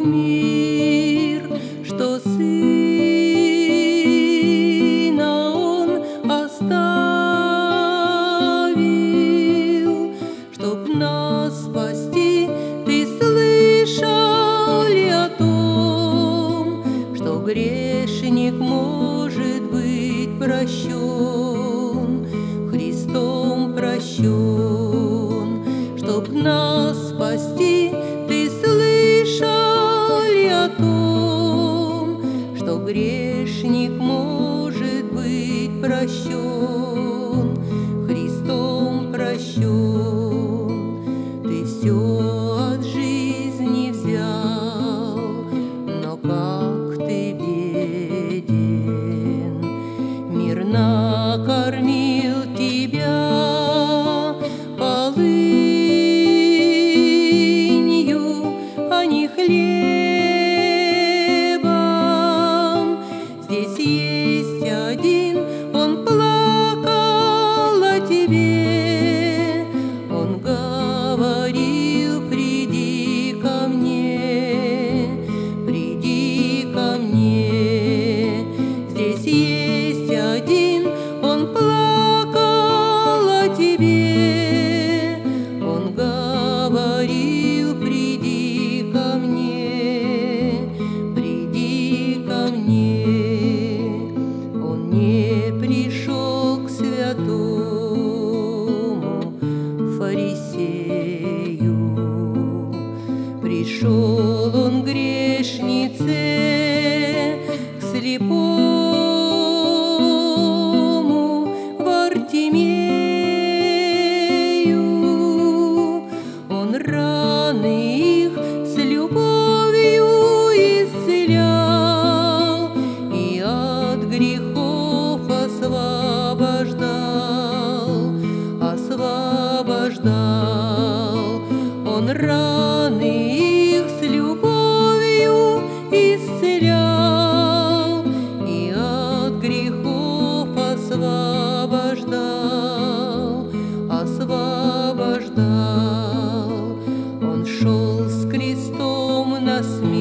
мир, что Сына Он оставил, чтоб нас спасти. Ты слышал ли о том, что грешник может быть прощен, Христом прощен, чтоб нас спасти? Ты слышал ли о том, что грешник может быть прощен, Христом прощен? Ты все от жизни взял, но как ты беден. Мир накормил тебя полынью, а не хлебом. Здесь есть один, он плакал о тебе, он говорил: приди ко мне, приди ко мне. Здесь есть один, он плакал о тебе, он говорил: приди ко мне, приди ко мне. Он не пришел к святому фарисею, пришел он к грешнице, к слепому Вартимею. Он раны их с любовью исцелял и от грехов освобождал, освобождал. Он раны их с любовью исцелял и от грехов освобождал, освобождал. Он шел с крестом на смерть